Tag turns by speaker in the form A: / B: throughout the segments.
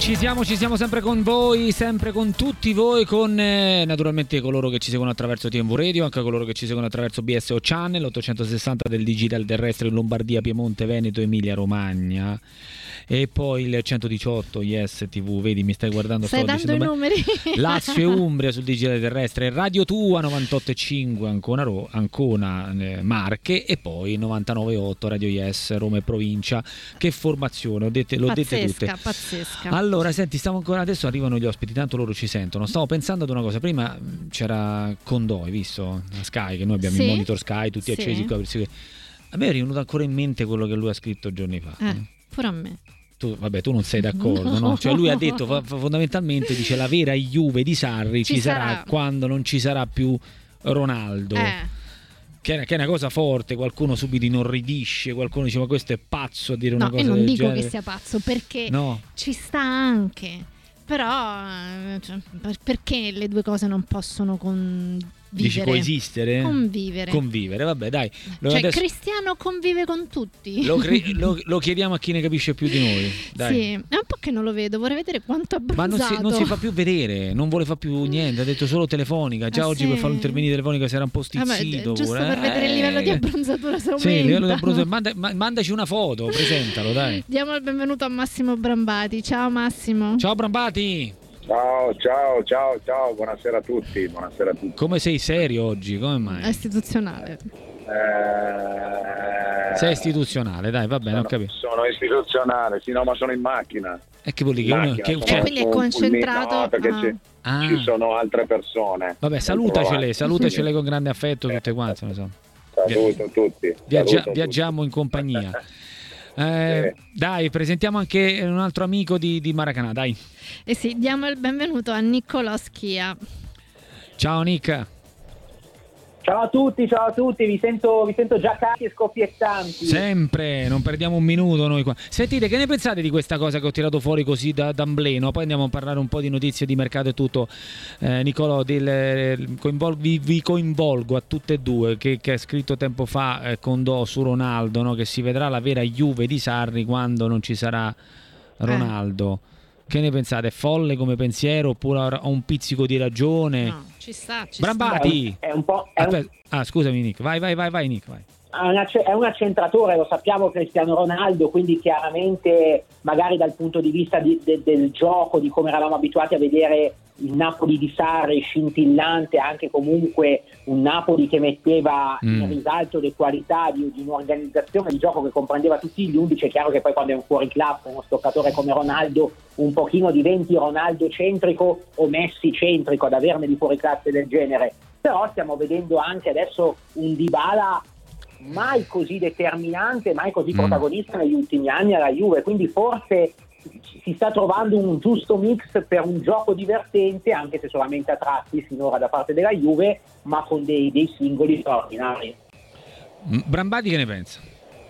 A: Ci siamo sempre con voi, sempre con tutti voi, con naturalmente coloro che ci seguono attraverso TMV Radio, anche coloro che ci seguono attraverso BSO Channel, 860 del digital terrestre in Lombardia, Piemonte, Veneto, Emilia, Romagna. E poi il 118 Yes TV, vedi, mi stai guardando,
B: stai dando i numeri.
A: Lazio e Umbria sul digitale terrestre, Radio Tua 98.5 Ancona, Marche, e poi 99.8 Radio Yes Roma e provincia. Che formazione, l'ho dette tutte.
B: Pazzesca.
A: Allora senti, stavo ancora, adesso arrivano gli ospiti, tanto loro ci sentono. Stavo pensando ad una cosa, prima c'era Condò, hai visto? Sky, che noi abbiamo il monitor Sky tutti accesi qua, a me è venuto ancora in mente quello che lui ha scritto giorni fa.
B: Pure a me.
A: Tu non sei d'accordo, no? Cioè lui ha detto fondamentalmente, dice, la vera Juve di Sarri ci sarà quando non ci sarà più Ronaldo. Che è una cosa forte, qualcuno subito inorridisce, qualcuno dice ma questo è pazzo a dire una cosa del genere. No, io non dico
B: che sia pazzo, perché ci sta anche, però perché le due cose non possono
A: Dici coesistere?
B: Convivere,
A: vabbè, dai.
B: Cioè adesso Cristiano convive con tutti.
A: Lo chiediamo a chi ne capisce più di noi. Dai.
B: Sì, è un po' che non lo vedo, vorrei vedere quanto ha abbronzato.
A: Ma non si fa più vedere, non vuole fare più niente, ha detto solo telefonica. Già oggi per farlo intervenire telefonica si era un po' stizzito.
B: Giusto per vedere il livello di abbronzatura se aumenta.
A: Sì, il livello di abbronzatura. Mandaci una foto, presentalo, dai.
B: Diamo il benvenuto a Massimo Brambati. Ciao Massimo.
A: Ciao Brambati.
C: Ciao, buonasera a tutti.
A: Come sei serio oggi? Come mai?
B: È istituzionale.
A: Sei istituzionale, dai, va bene, ho capito.
C: Sono istituzionale, sì, no, ma sono in macchina.
A: E che vuol dire?
B: Quindi è concentrato.
C: No, perché ci sono altre persone.
A: Vabbè, salutacele con grande affetto tutte quante.
C: Saluto tutti.
A: Viaggiamo in compagnia. Dai, presentiamo anche un altro amico di Maracanã, dai.
B: Sì, diamo il benvenuto a Niccolò Schia.
A: Ciao Nick.
D: Ciao a tutti, vi sento già carichi e scoppiettanti.
A: Sempre, non perdiamo un minuto noi qua. Sentite, che ne pensate di questa cosa che ho tirato fuori così d'ambleno? Poi andiamo a parlare un po' di notizie di mercato e tutto. Niccolò, vi coinvolgo a tutte e due, che ha scritto tempo fa Condò su Ronaldo, no? Che si vedrà la vera Juve di Sarri quando non ci sarà Ronaldo. Che ne pensate? È folle come pensiero oppure ha un pizzico di ragione?
B: No, ci sta.
A: Brambati!
D: È un po'.
A: Scusami Nick, vai Nick, vai.
D: È un accentratore, lo sappiamo, Cristiano Ronaldo, quindi chiaramente magari dal punto di vista del gioco, di come eravamo abituati a vedere il Napoli di Sarri scintillante, anche comunque un Napoli che metteva in risalto le qualità di un'organizzazione di gioco che comprendeva tutti gli 11. È chiaro che poi quando è un fuoriclasse, uno stoccatore come Ronaldo, un pochino diventi Ronaldo centrico o Messi centrico ad averne di fuoriclasse del genere. Però stiamo vedendo anche adesso un Dybala mai così determinante, mai così protagonista negli ultimi anni alla Juve, quindi forse si sta trovando un giusto mix per un gioco divertente, anche se solamente a tratti finora da parte della Juve, ma con dei singoli straordinari.
A: Brambati, che ne pensa?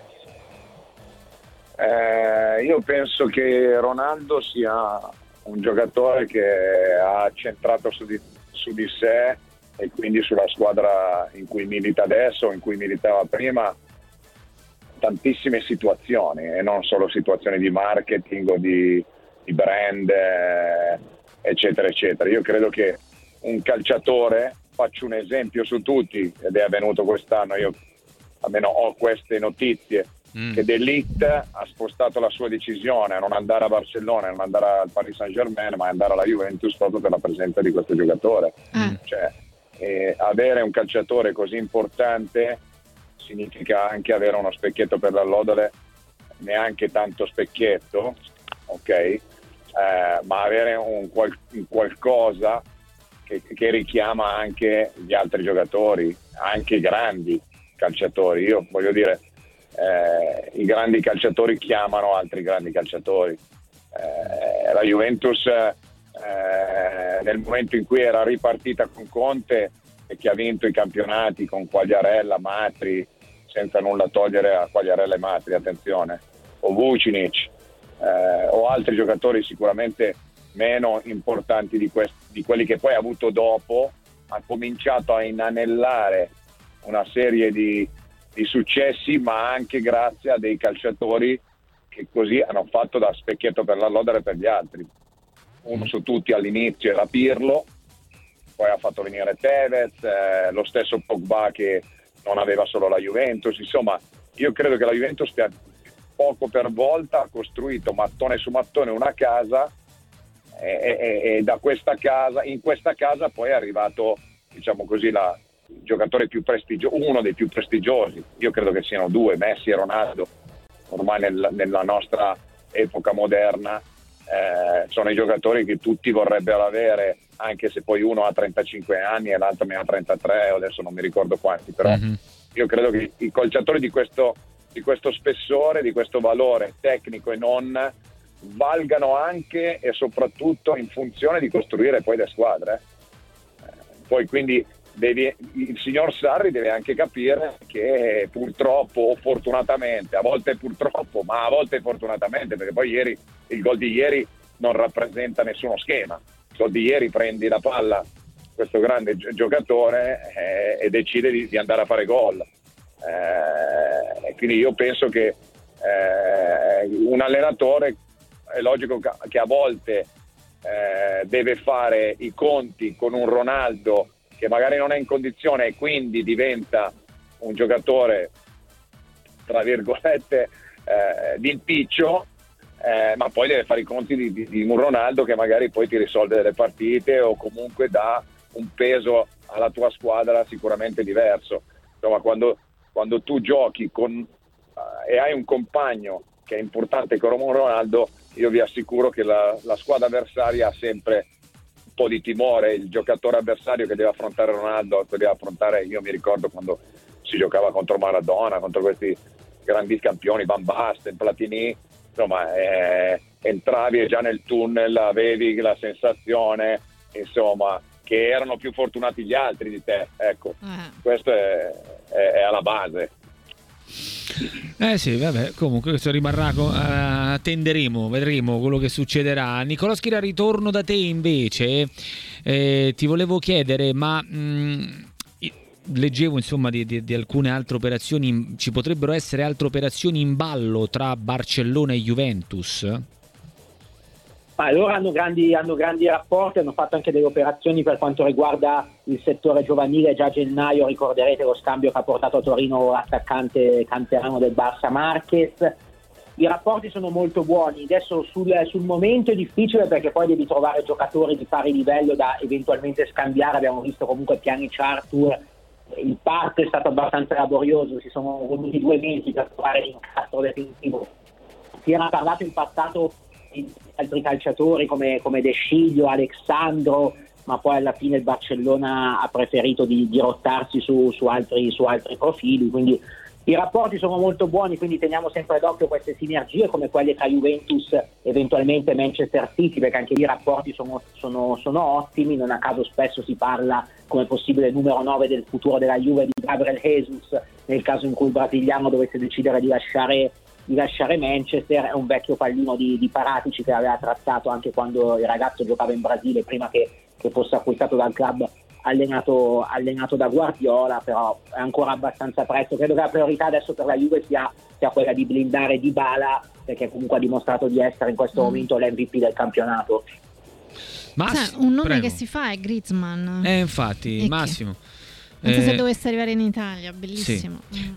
C: Io penso che Ronaldo sia un giocatore che ha centrato su di sé e quindi sulla squadra in cui milita adesso, in cui militava prima, tantissime situazioni, e non solo situazioni di marketing o di brand, eccetera eccetera. Io credo che un calciatore, faccio un esempio su tutti, ed è avvenuto quest'anno, io almeno ho queste notizie, che De Ligt ha spostato la sua decisione a non andare a Barcellona, a non andare al Paris Saint-Germain, ma andare alla Juventus proprio per la presenza di questo giocatore. Cioè, avere un calciatore così importante significa anche avere uno specchietto per l'allodole, neanche tanto specchietto, ok? Ma avere un qualcosa che richiama anche gli altri giocatori, anche i grandi calciatori. Io voglio dire, i grandi calciatori chiamano altri grandi calciatori. La Juventus nel momento in cui era ripartita con Conte e che ha vinto i campionati con Quagliarella, Matri, senza nulla togliere a Quagliarella e Matri, attenzione, o Vucinic, o altri giocatori sicuramente meno importanti di quelli che poi ha avuto dopo, ha cominciato a inanellare una serie di successi, ma anche grazie a dei calciatori che così hanno fatto da specchietto per l'allodole per gli altri. uno su tutti all'inizio era Pirlo, poi ha fatto venire Tevez, lo stesso Pogba che non aveva solo la Juventus. Insomma, io credo che la Juventus stia poco per volta, ha costruito mattone su mattone una casa, e da questa casa, in questa casa poi è arrivato, diciamo così, il giocatore più prestigioso, uno dei più prestigiosi. Io credo che siano due, Messi e Ronaldo. Ormai nella nostra epoca moderna sono i giocatori che tutti vorrebbero avere, anche se poi uno ha 35 anni e l'altro ne ha 33, adesso non mi ricordo quanti, però io credo che i calciatori di questo spessore, di questo valore tecnico e non, valgano anche e soprattutto in funzione di costruire poi le squadre. Poi quindi il signor Sarri deve anche capire che purtroppo o fortunatamente, a volte purtroppo, ma a volte fortunatamente, perché poi il gol di ieri non rappresenta nessuno schema. Il gol di ieri, prendi la palla questo grande giocatore e decide di andare a fare gol. Quindi io penso che un allenatore, è logico che a volte deve fare i conti con un Ronaldo che magari non è in condizione e quindi diventa un giocatore tra virgolette d'impiccio, ma poi deve fare i conti di un Ronaldo che magari poi ti risolve delle partite o comunque dà un peso alla tua squadra sicuramente diverso. Insomma, quando tu giochi e hai un compagno che è importante come Ronaldo, io vi assicuro che la squadra avversaria ha sempre un po' di timore. Il giocatore avversario che deve affrontare Ronaldo, che deve affrontare, io mi ricordo quando si giocava contro Maradona, contro questi grandi campioni, Van Basten, Platini, insomma, entravi e già nel tunnel avevi la sensazione, insomma, che erano più fortunati gli altri di te. Ecco, questo è alla base.
A: Sì, vabbè, comunque questo rimarrà, attenderemo, vedremo quello che succederà. Nicolò Schira, ritorno da te invece, ti volevo chiedere, ma leggevo insomma di alcune altre operazioni, ci potrebbero essere altre operazioni in ballo tra Barcellona e Juventus?
D: Ma loro hanno grandi rapporti, hanno fatto anche delle operazioni per quanto riguarda il settore giovanile. Già a gennaio ricorderete lo scambio che ha portato a Torino l'attaccante canterano del Barça Marquez. I rapporti sono molto buoni. Adesso sul momento è difficile perché poi devi trovare giocatori di pari livello da eventualmente scambiare. Abbiamo visto comunque Pjanic, Arthur, il parto è stato abbastanza laborioso, si sono voluti 2 mesi per trovare l'incastro definitivo. Si era parlato in passato di altri calciatori come De Sciglio, Alexandro, ma poi alla fine il Barcellona ha preferito di dirottarsi su altri profili, quindi i rapporti sono molto buoni, quindi teniamo sempre d'occhio queste sinergie come quelle tra Juventus e eventualmente Manchester City, perché anche lì i rapporti sono ottimi. Non a caso spesso si parla come possibile numero 9 del futuro della Juve di Gabriel Jesus, nel caso in cui il brasiliano dovesse decidere di lasciare Manchester. È un vecchio pallino di Paratici che aveva trattato anche quando il ragazzo giocava in Brasile, prima che fosse acquistato dal club allenato da Guardiola, però è ancora abbastanza presto. Credo che la priorità adesso per la Juve sia quella di blindare Dybala, perché comunque ha dimostrato di essere in questo momento l'MVP del campionato.
B: Un nome che si fa è Griezmann.
A: Infatti, Massimo.
B: Non so se dovesse arrivare in Italia, bellissimo.
A: Sì.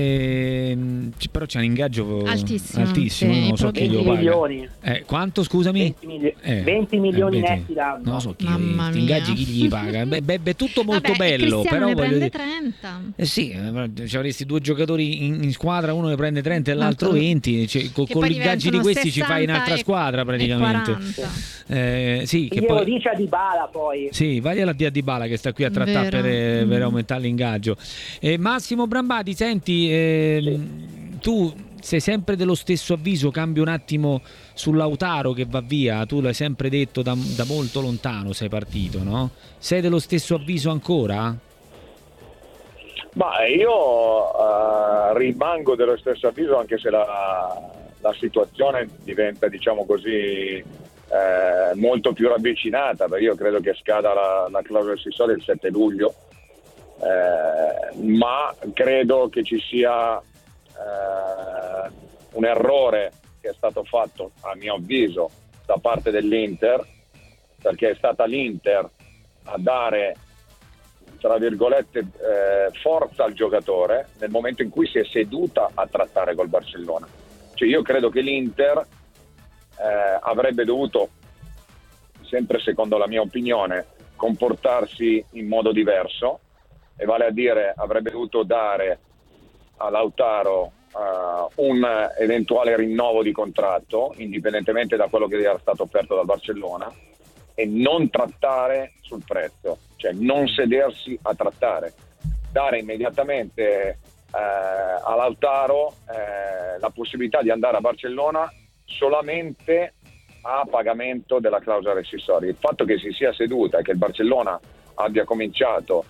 A: Però c'è un ingaggio altissimo,
B: sì,
A: non so chi lo paga.
D: Milioni.
A: Quanto, scusami?
D: 20 milioni netti l'anno.
A: Non so chi ingaggi, chi gli paga. Beh, tutto molto bello, però
B: ne prende
A: 30. Sì, avresti 2 giocatori in squadra, uno ne prende 30 e l'altro 20, cioè, con gli ingaggi di questi ci fai un'altra squadra praticamente. Sì, che poi
D: dice a Dybala poi.
A: Sì, vai a Dybala che sta qui a trattare per aumentare l'ingaggio. Massimo Brambati, senti, tu sei sempre dello stesso avviso, cambio un attimo su Lautaro che va via, tu l'hai sempre detto da molto lontano, sei partito, no? Sei dello stesso avviso ancora?
C: Ma io rimango dello stesso avviso, anche se la situazione diventa, diciamo così, molto più ravvicinata, perché io credo che scada la clausola Sissole il 7 luglio, ma credo che ci sia un errore che è stato fatto, a mio avviso, da parte dell'Inter, perché è stata l'Inter a dare, tra virgolette, forza al giocatore nel momento in cui si è seduta a trattare col Barcellona. Cioè io credo che l'Inter avrebbe dovuto, sempre secondo la mia opinione, comportarsi in modo diverso, e vale a dire avrebbe dovuto dare a Lautaro un eventuale rinnovo di contratto indipendentemente da quello che era stato offerto dal Barcellona, e non trattare sul prezzo, cioè non sedersi a trattare, dare immediatamente a Lautaro la possibilità di andare a Barcellona solamente a pagamento della clausola rescissoria. Il fatto che si sia seduta e che il Barcellona abbia cominciato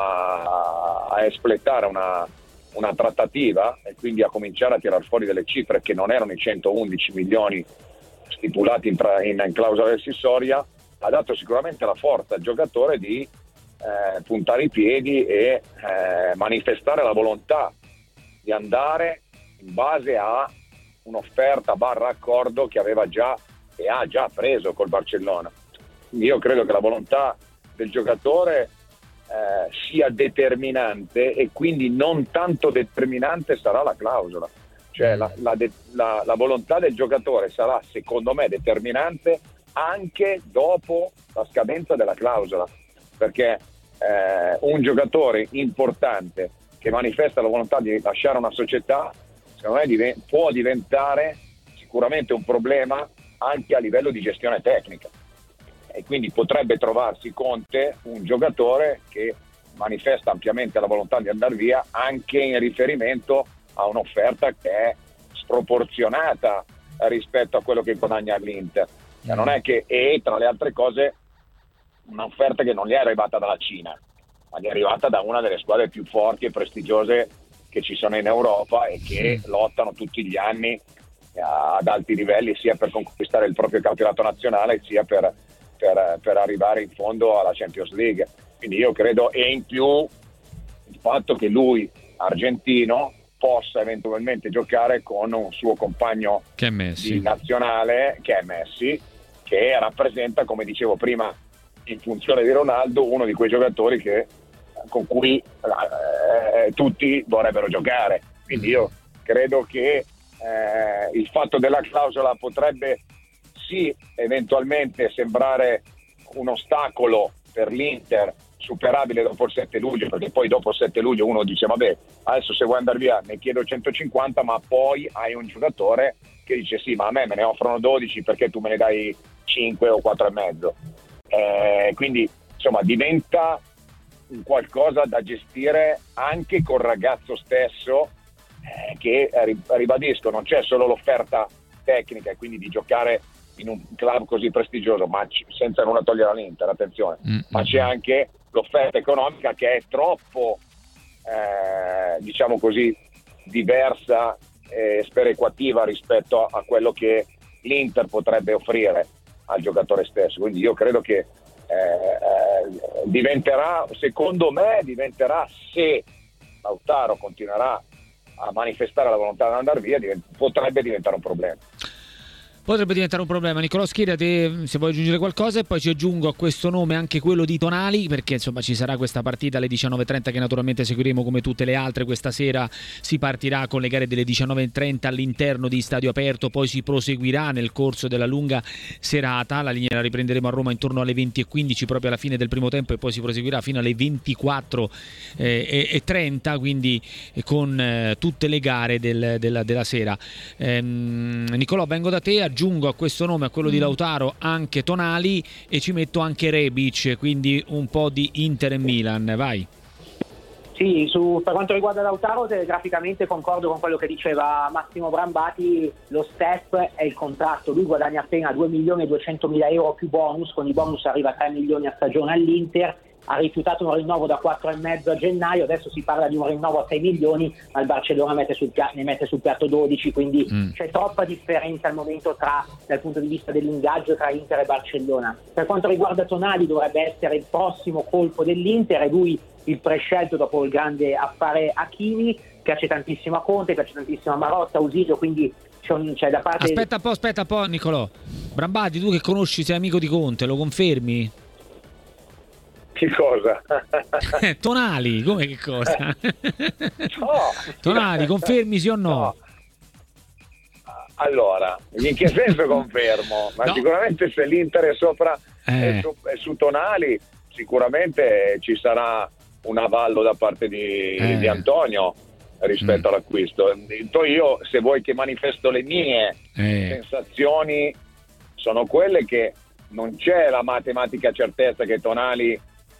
C: a espletare una trattativa e quindi a cominciare a tirar fuori delle cifre che non erano i 111 milioni stipulati in clausola rescissoria, ha dato sicuramente la forza al giocatore di puntare i piedi e manifestare la volontà di andare in base a un'offerta / accordo che aveva già e ha già preso col Barcellona. Quindi io credo che la volontà del giocatore sia determinante, e quindi non tanto determinante sarà la clausola, cioè la volontà del giocatore sarà, secondo me, determinante anche dopo la scadenza della clausola, perché un giocatore importante che manifesta la volontà di lasciare una società, secondo me può diventare sicuramente un problema anche a livello di gestione tecnica, e quindi potrebbe trovarsi Conte un giocatore che manifesta ampiamente la volontà di andare via anche in riferimento a un'offerta che è sproporzionata rispetto a quello che guadagna l'Inter. Non è che, e tra le altre cose, un'offerta che non gli è arrivata dalla Cina, ma gli è arrivata da una delle squadre più forti e prestigiose che ci sono in Europa e che lottano tutti gli anni ad alti livelli, sia per conquistare il proprio campionato nazionale sia per arrivare in fondo alla Champions League. Quindi io credo, e in più il fatto che lui, argentino, possa eventualmente giocare con un suo compagno
A: che è Messi,
C: di nazionale, che è Messi, che rappresenta, come dicevo prima, in funzione di Ronaldo, uno di quei giocatori con cui tutti vorrebbero giocare. Quindi io credo che il fatto della clausola potrebbe sì eventualmente sembrare un ostacolo per l'Inter superabile dopo il 7 luglio, perché poi dopo il 7 luglio uno dice vabbè, adesso se vuoi andare via ne chiedo 150, ma poi hai un giocatore che dice sì, ma a me ne offrono 12 perché tu me ne dai 5 o 4 e mezzo. Quindi insomma diventa un qualcosa da gestire anche col ragazzo stesso, che ribadisco, non c'è solo l'offerta tecnica e quindi di giocare in un club così prestigioso, ma senza nulla togliere all'Inter, attenzione, ma c'è anche l'offerta economica che è troppo diciamo così diversa e sperequativa rispetto a quello che l'Inter potrebbe offrire al giocatore stesso. Quindi io credo che secondo me diventerà, se Lautaro continuerà a manifestare la volontà di andare via, potrebbe diventare un problema.
A: Potrebbe diventare un problema. Nicolò Schiria, te se vuoi aggiungere qualcosa, e poi ci aggiungo a questo nome anche quello di Tonali, perché insomma ci sarà questa partita alle 19.30 che naturalmente seguiremo come tutte le altre. Questa sera si partirà con le gare delle 19.30 all'interno di stadio aperto, poi si proseguirà nel corso della lunga serata. La linea la riprenderemo a Roma intorno alle 20.15 proprio alla fine del primo tempo, e poi si proseguirà fino alle 24.30, quindi con tutte le gare della sera. Nicolò, vengo da te, aggiungo a questo nome, a quello di Lautaro, anche Tonali, e ci metto anche Rebic, quindi un po' di Inter e Milan. Vai.
D: Sì, per quanto riguarda Lautaro, telegraficamente concordo con quello che diceva Massimo Brambati. Lo step è il contratto, lui guadagna appena 2.200.000 euro più bonus, con i bonus arriva a 3 milioni a stagione all'Inter. Ha rifiutato un rinnovo da 4,5 a gennaio, adesso si parla di un rinnovo a 6 milioni, al Barcellona ne mette sul piatto 12, quindi c'è troppa differenza al momento dal punto di vista dell'ingaggio tra Inter e Barcellona. Per quanto riguarda Tonali, dovrebbe essere il prossimo colpo dell'Inter, è lui il prescelto dopo il grande affare Hakimi. Piace tantissimo a Conte, piace tantissimo a Marotta, Ausilio, quindi c'è da parte...
A: Aspetta un po', Nicolò. Brambati, tu che conosci, sei amico di Conte, lo confermi?
C: Che cosa?
A: Tonali, come che cosa?
C: No.
A: Tonali, confermi sì o no?
C: No. Allora, in che senso confermo? Ma
A: No.
C: sicuramente se l'Inter è sopra è su Tonali, sicuramente ci sarà un avallo da parte di Antonio rispetto all'acquisto. Poi io, se vuoi che manifesto le mie sensazioni, sono quelle che non c'è la matematica certezza che Tonali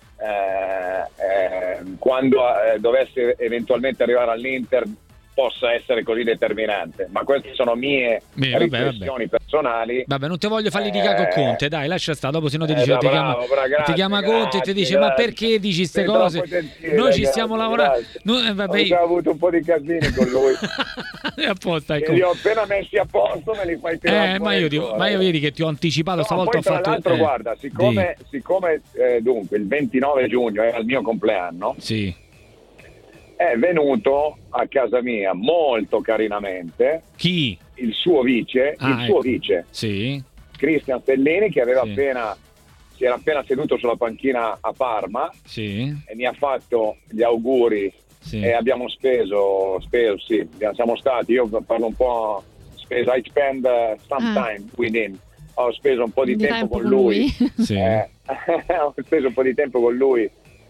C: quando dovesse eventualmente arrivare all'Inter possa essere così determinante, ma queste sono mie riflessioni personali.
A: Vabbè, non ti voglio far litigare con Conte, dai, lascia stare, dopo se no ti dice ti chiama Conte e ti dice ma perché dici queste cose? Noi ci stiamo lavorando.
C: Ho già avuto un po' di casini con lui.
A: Apposta,
C: ecco. Li ho appena messi a posto, me li fai tirare
A: ma io vedi che ti ho anticipato stavolta.
C: Poi, tra l'altro, guarda, siccome dunque il 29 giugno era il mio compleanno,
A: sì,
C: è venuto a casa mia molto carinamente
A: chi?
C: Il suo vice, vice,
A: sì,
C: Cristian Stellini, che si era appena seduto sulla panchina a Parma,
A: sì,
C: e mi ha fatto gli auguri, sì. E abbiamo speso, sì, siamo stati, io parlo un po', I spend some time with him, ho speso un po' di tempo con lui.
A: Sì.
C: Ho speso un po' di tempo con lui,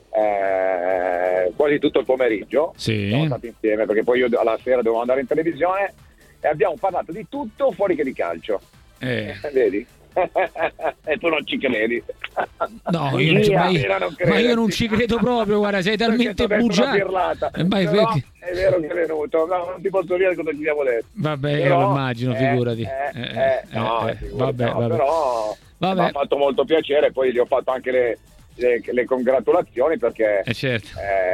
C: quasi tutto il pomeriggio,
A: sì.
C: Siamo stati insieme perché poi io alla sera dovevo andare in televisione e abbiamo parlato di tutto fuori che di calcio. Vedi? E tu non ci credi.
A: No, io non ci credo proprio, guarda, sei talmente bugiardo.
C: È vero che è venuto, no, non ti posso dire cosa ci abbiamo detto.
A: Vabbè, però, io lo immagino, figurati.
C: Vabbè. Però mi ha fatto molto piacere, poi gli ho fatto anche le congratulazioni perché
A: certo.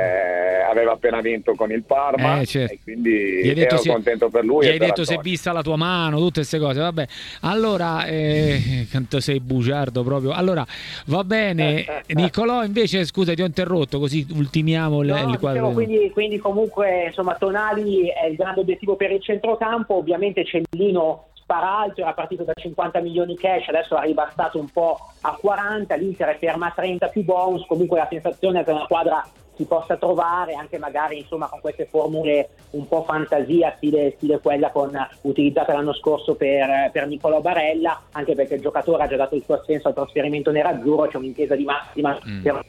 C: Aveva appena vinto con il Parma,
A: certo.
C: E quindi ero contento per lui.
A: Gli hai detto se è vista la tua mano, tutte queste cose, vabbè. Allora, quanto sei bugiardo proprio. Allora, va bene. Nicolò, invece, scusa, ti ho interrotto, così ultimiamo il quadro.
D: Quindi comunque, insomma, Tonali è il grande obiettivo per il centrocampo. Ovviamente Cellino spara alto, era partito da 50 milioni cash, adesso è ribassato un po' a 40, l'Inter è ferma a 30 più bonus, comunque la sensazione è che una quadra si possa trovare anche magari, insomma, con queste formule un po' fantasia, stile quella utilizzata l'anno scorso per Nicolò Barella, anche perché il giocatore ha già dato il suo assenso al trasferimento nerazzurro, c'è un'intesa di massima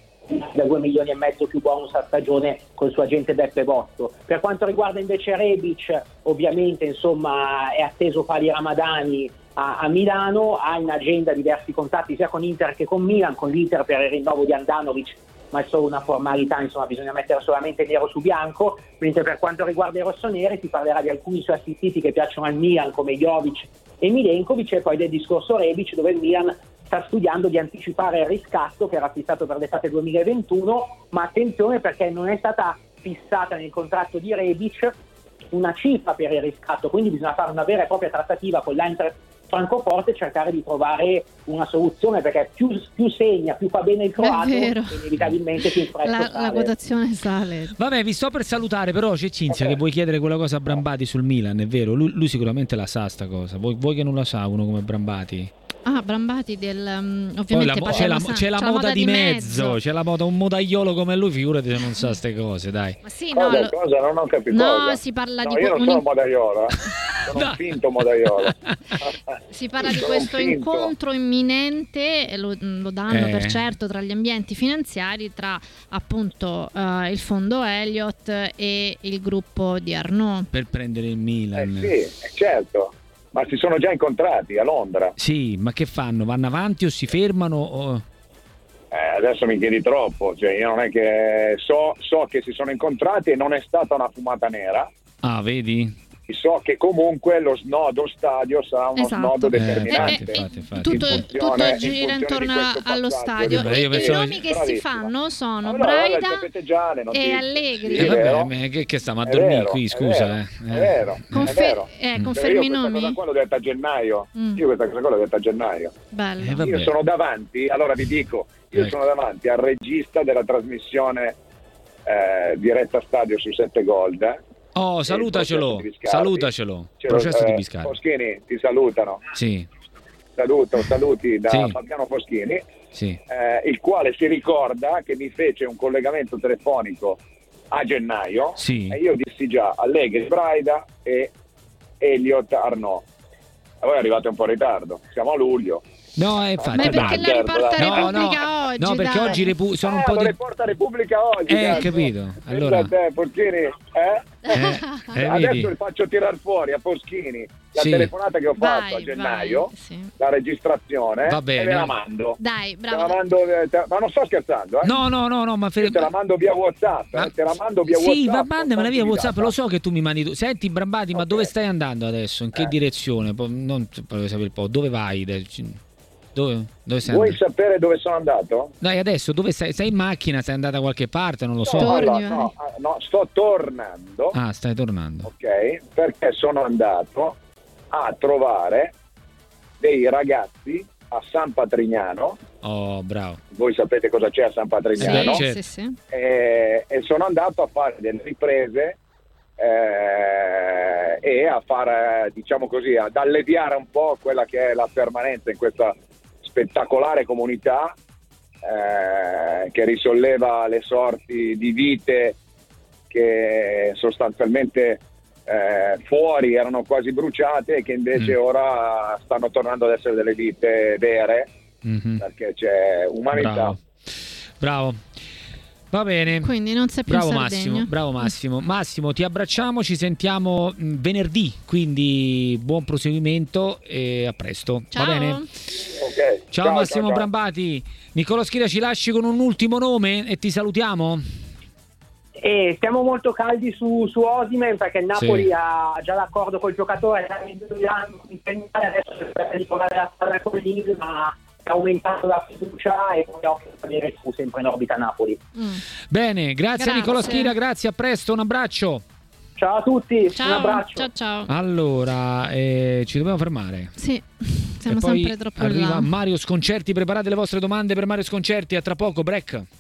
D: da 2 milioni e mezzo più bonus a stagione col suo agente Beppe Botto. Per quanto riguarda invece Rebic, ovviamente, insomma, è atteso Fali Ramadani a Milano, ha in agenda diversi contatti sia con Inter che con Milan, con l'Inter per il rinnovo di Andanovic, ma è solo una formalità, insomma, bisogna mettere solamente nero su bianco, mentre per quanto riguarda i rossoneri si parlerà di alcuni suoi assistiti che piacciono al Milan come Jovic e Milenkovic, e poi del discorso Rebic, dove il Milan sta studiando di anticipare il riscatto che era fissato per l'estate 2021, ma attenzione perché non è stata fissata nel contratto di Rebic una cifra per il riscatto, quindi bisogna fare una vera e propria trattativa con l'Eintracht Francoforte e cercare di trovare una soluzione, perché più segna, più fa bene il croato, inevitabilmente più in fretta
B: la quotazione sale.
A: Vabbè, vi sto per salutare, però c'è Cinzia che vuoi chiedere quella cosa a Brambati sul Milan, è vero? Lui sicuramente la sa sta cosa, voi che non la sa uno come Brambati?
B: Brambati ovviamente
A: c'è la moda di mezzo, c'è la moda, un modaiolo come lui, figurati se non sa ste cose, dai.
B: Ma sì,
C: cosa non ho capito.
B: No, si parla di
C: io non sono modaiolo, sono un finto modaiolo.
B: Si parla di questo incontro imminente, lo danno per certo tra gli ambienti finanziari, tra appunto il fondo Elliott e il gruppo di Arnaud
A: per prendere il Milan.
C: Sì, certo. Ma si sono già incontrati a Londra.
A: Sì, ma che fanno? Vanno avanti o si fermano?
C: Adesso mi chiedi troppo, cioè io non è che so che si sono incontrati e non è stata una fumata nera.
A: Ah, vedi?
C: So che comunque lo snodo stadio sarà uno snodo determinante.
B: Infatti. Tutto gira intorno allo stadio. I nomi che si fanno sono Braida e Allegri.
A: Che stiamo a dormire qui, scusa.
C: È vero.
B: Confermi i nomi?
C: Questa cosa qua l'ho detta a gennaio. Io questa cosa qua l'ho detta a gennaio.
B: Bello.
C: Io sono davanti, allora vi dico, sono davanti al regista della trasmissione diretta stadio su 7 Gold.
A: Oh, salutacelo. Processo di Biscardi.
C: Foschini, ti salutano.
A: Sì.
C: Saluti da
A: Sì.
C: Fabiano Foschini,
A: Sì.
C: il quale si ricorda che mi fece un collegamento telefonico a gennaio,
A: Sì.
C: e io dissi già Allegri Braida e Elliott Arnaud. Voi arrivate un po' in ritardo, siamo a luglio.
A: No, infatti.
B: Ma è perché
C: dai,
B: la riporta
C: certo,
B: Repubblica oggi?
A: No, perché
B: dai.
A: oggi sono un po'
C: Lo
A: di...
C: riporta Repubblica oggi. cazzo.
A: capito. Allora...
C: Pensa a te, Foschini, adesso
A: vedi?
C: li faccio tirar fuori a Foschini la
A: Sì.
C: telefonata che ho fatto
B: Vai,
C: a gennaio,
B: vai, sì.
C: la registrazione,
A: Va
C: e
A: bene.
C: ve la mando.
B: Dai,
C: Te la
B: bravo.
C: mando, ma non sto scherzando,
A: No, ma
C: Io te la mando via WhatsApp, te la mando via WhatsApp.
A: Sì, va, mandamela via WhatsApp,
C: tranquillità.
A: lo so che tu mi mandi tu. Senti, Brambati, ma
C: Ok.
A: dove stai andando adesso? In che direzione? Non voglio sapere un po', dove vai? Dove stai
C: Vuoi
A: andando?
C: sapere dove sono andato?
A: Dai, adesso dove stai? Sei in macchina, sei andata da qualche parte, non lo so.
B: Torni,
C: Allora, no, sto tornando,
A: Ah, stai tornando.
C: ok? Perché sono andato a trovare dei ragazzi a San Patrignano.
A: Oh, bravo.
C: Voi sapete cosa c'è a San Patrignano?
B: Sì,
A: certo.
B: sì.
C: E sono andato a fare delle riprese e a fare, diciamo così, ad alleviare un po' quella che è la permanenza in questa spettacolare comunità che risolleva le sorti di vite che sostanzialmente fuori erano quasi bruciate e che invece ora stanno tornando ad essere delle vite vere, perché c'è umanità.
A: Bravo. Va bene.
B: Quindi non sei più in
A: Bravo
B: Sardegna.
A: Massimo. Massimo, ti abbracciamo, ci sentiamo venerdì, quindi buon proseguimento e a presto.
B: Ciao.
A: Va bene?
C: Ok.
A: Ciao Massimo
C: ciao.
A: Brambati. Nicolò Schira, ci lasci con un ultimo nome e ti salutiamo?
D: E stiamo molto caldi su Osimhen, perché il Napoli
A: Sì.
D: ha già l'accordo col giocatore, adesso cerca di provare la squadra con l'Inter, ma è aumentato la fiducia e poi occhio a vedere fu sempre in orbita Napoli.
A: Bene, grazie. Nicolò Schira, grazie, a presto, un abbraccio.
D: Ciao a tutti, un
B: Ciao,
D: abbraccio.
B: ciao.
A: Allora, ci dobbiamo fermare.
B: Sì, siamo
A: e poi
B: sempre troppo
A: arriva
B: là.
A: Mario Sconcerti, preparate le vostre domande per Mario Sconcerti, a tra poco, break.